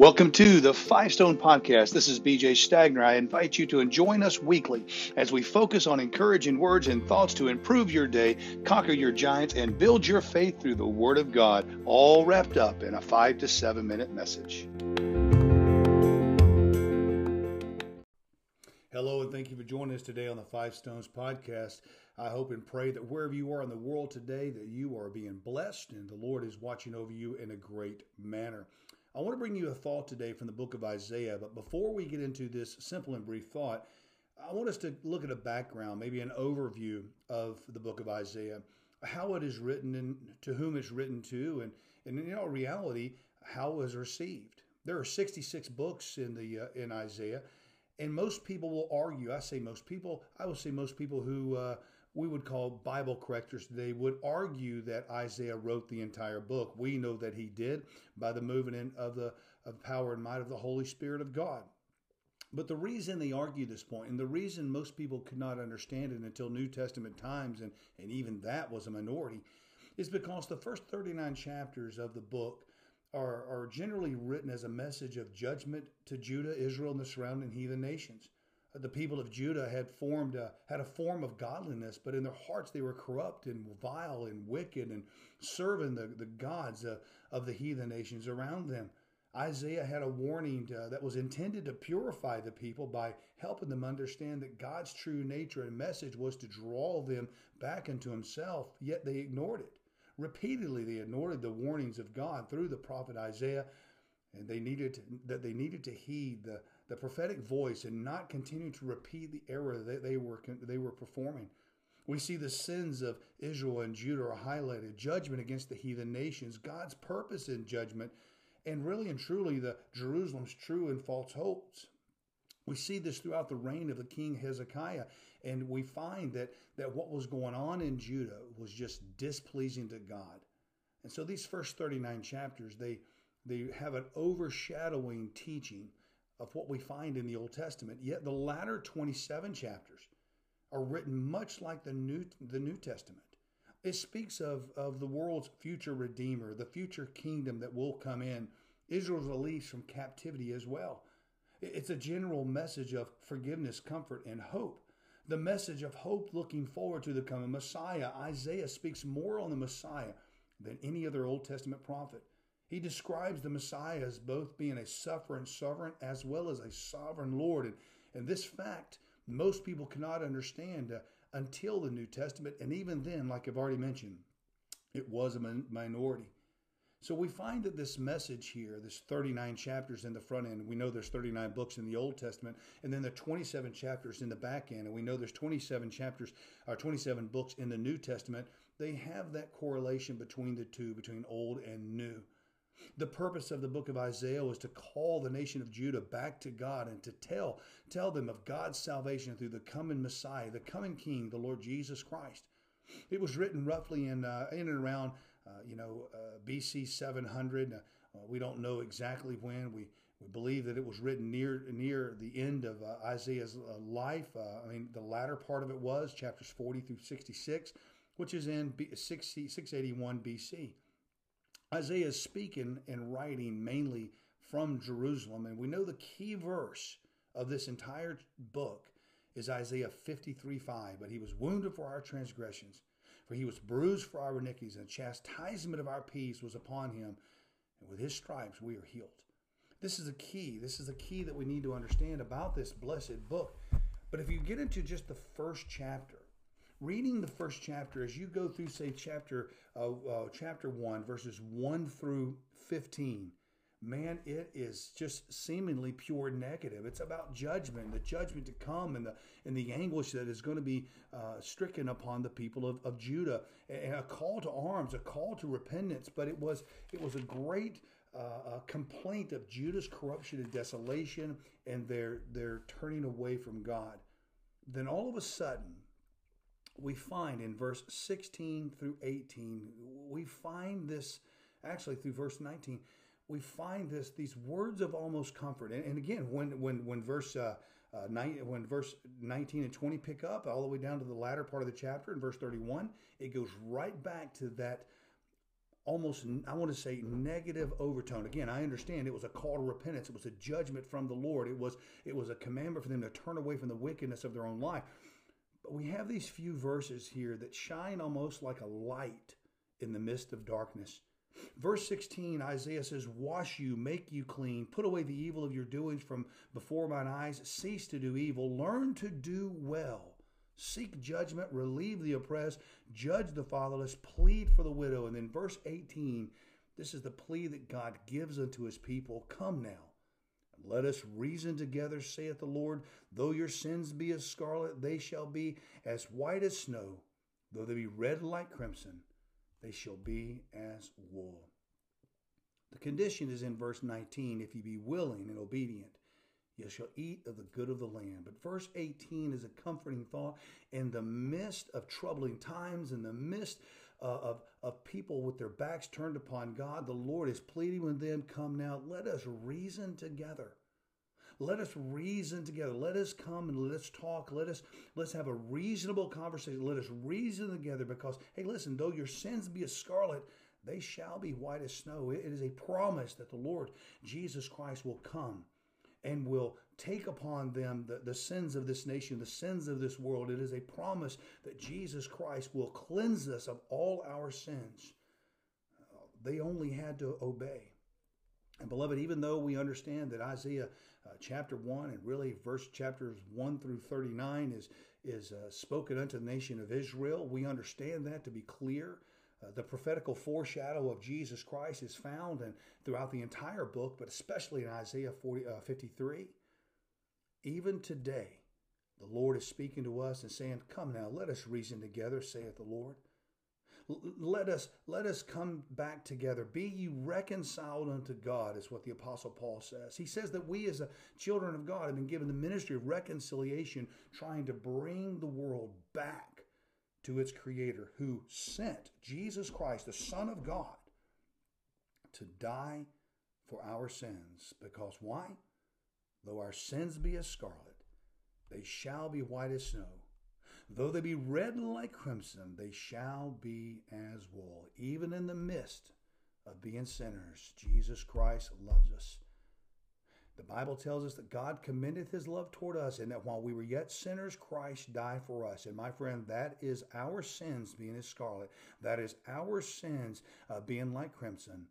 Welcome to the Five Stone Podcast. This is BJ Stagner. I invite you to join us weekly as we focus on encouraging words and thoughts to improve your day, conquer your giants, and build your faith through the Word of God, all wrapped up in a 5 to 7 minute message. Hello, and thank you for joining us today on the Five Stones Podcast. I hope and pray that wherever you are in the world today, that you are being blessed and the Lord is watching over you in a great manner. I want to bring you a thought today from the book of Isaiah, but before we get into this simple and brief thought, I want us to look at a background, maybe an overview of the book of Isaiah, how it is written and to whom it's written to, and in reality, how it was received. There are 66 books in Isaiah, and most people will argue, I will say most people who we would call Bible correctors today would argue that Isaiah wrote the entire book. We know that he did by the moving in of the power and might of the Holy Spirit of God. But the reason they argue this point, and the reason most people could not understand it until New Testament times, and even that was a minority, is because the first 39 chapters of the book are generally written as a message of judgment to Judah, Israel, and the surrounding heathen nations. The people of Judah had a form of godliness, but in their hearts they were corrupt and vile and wicked and serving the gods of the heathen nations around them. Isaiah had a warning that was intended to purify the people by helping them understand that God's true nature and message was to draw them back into himself, yet they ignored it. Repeatedly they ignored the warnings of God through the prophet Isaiah, and they needed to heed the prophetic voice and not continue to repeat the error that they were performing. We see the sins of Israel and Judah are highlighted, judgment against the heathen nations, God's purpose in judgment, and really and truly the Jerusalem's true and false hopes. We see this throughout the reign of the king Hezekiah, and we find that what was going on in Judah was just displeasing to God. And so these first 39 chapters, they have an overshadowing teaching of what we find in the Old Testament. Yet the latter 27 chapters are written much like the New Testament. It speaks of the world's future redeemer, the future kingdom that will come in, Israel's release from captivity as well. It's a general message of forgiveness, comfort, and hope. The message of hope looking forward to the coming Messiah. Isaiah speaks more on the Messiah than any other Old Testament prophet. He describes the Messiah as both being a suffering sovereign as well as a sovereign Lord. And this fact, most people cannot understand until the New Testament. And even then, like I've already mentioned, it was a minority. So we find that this message here, this 39 chapters in the front end, we know there's 39 books in the Old Testament, and then there are 27 chapters in the back end, and we know there's 27 books in the New Testament. They have that correlation between the two, between Old and New. The purpose of the book of Isaiah was to call the nation of Judah back to God and to tell them of God's salvation through the coming Messiah, the coming King, the Lord Jesus Christ. It was written roughly in and around BC 700. We don't know exactly when. We believe that it was written near the end of Isaiah's life. The latter part of it was chapters 40 through 66, which is in 681 BC. Isaiah is speaking and writing mainly from Jerusalem, and we know the key verse of this entire book is Isaiah 53:5. But he was wounded for our transgressions, for he was bruised for our iniquities, and the chastisement of our peace was upon him, and with his stripes we are healed. This is a key. This is a key that we need to understand about this blessed book. But if you get into just the first chapter, reading the first chapter, as you go through, say, chapter 1, verses 1 through 15, man, it is just seemingly pure negative. It's about judgment, the judgment to come, and the anguish that is going to be stricken upon the people of Judah, and a call to arms, a call to repentance. But it was a great complaint of Judah's corruption and desolation, and their turning away from God. Then all of a sudden, we find in verse 16 through 18, we find this, actually through verse 19, we find these words of almost comfort. And again, when verse 19 and 20 pick up all the way down to the latter part of the chapter in verse 31, it goes right back to that almost, I want to say, negative overtone. Again, I understand it was a call to repentance. It was a judgment from the Lord. It was a commandment for them to turn away from the wickedness of their own life. But we have these few verses here that shine almost like a light in the midst of darkness. Verse 16, Isaiah says, wash you, make you clean, put away the evil of your doings from before mine eyes, cease to do evil, learn to do well, seek judgment, relieve the oppressed, judge the fatherless, plead for the widow. And then verse 18, this is the plea that God gives unto his people. Come now, let us reason together, saith the Lord. Though your sins be as scarlet, they shall be as white as snow. Though they be red like crimson, they shall be as wool. The condition is in verse 19. If ye be willing and obedient, ye shall eat of the good of the land. But verse 18 is a comforting thought. In the midst of troubling times, in the midst of people with their backs turned upon God, the Lord is pleading with them, come now, let us reason together. Let us reason together. Let us come and let's talk. Let's have a reasonable conversation. Let us reason together because, hey, listen, though your sins be as scarlet, they shall be white as snow. It is a promise that the Lord Jesus Christ will come and will take upon them the sins of this nation, the sins of this world. It is a promise that Jesus Christ will cleanse us of all our sins. They only had to obey. And beloved, even though we understand that Isaiah chapter 1 and really verse chapters 1 through 39 is spoken unto the nation of Israel, we understand that to be clear. The prophetical foreshadow of Jesus Christ is found throughout the entire book, but especially in Isaiah 53. Even today, the Lord is speaking to us and saying, come now, let us reason together, saith the Lord. Let us come back together. Be ye reconciled unto God, is what the Apostle Paul says. He says that we as children of God have been given the ministry of reconciliation, trying to bring the world back to its Creator, who sent Jesus Christ, the Son of God, to die for our sins. Because why? Though our sins be as scarlet, they shall be white as snow. Though they be red like crimson, they shall be as wool. Even in the midst of being sinners, Jesus Christ loves us. The Bible tells us that God commendeth his love toward us, and that while we were yet sinners, Christ died for us. And my friend, that is our sins being as scarlet. That is our sins being like crimson,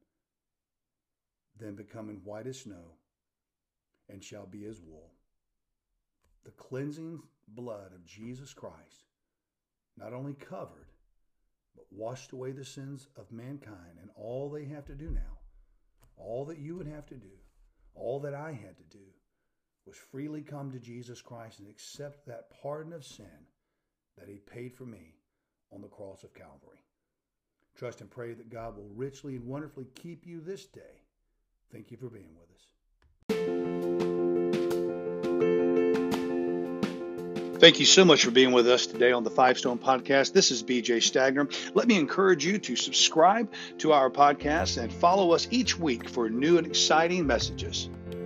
then becoming white as snow, and shall be as wool. The cleansing blood of Jesus Christ not only covered, but washed away the sins of mankind. And all they have to do now, all that you would have to do, all that I had to do, was freely come to Jesus Christ and accept that pardon of sin that he paid for me on the cross of Calvary. Trust and pray that God will richly and wonderfully keep you this day. Thank you for being with us. Thank you so much for being with us today on the Five Stone Podcast. This is BJ Stagner. Let me encourage you to subscribe to our podcast and follow us each week for new and exciting messages.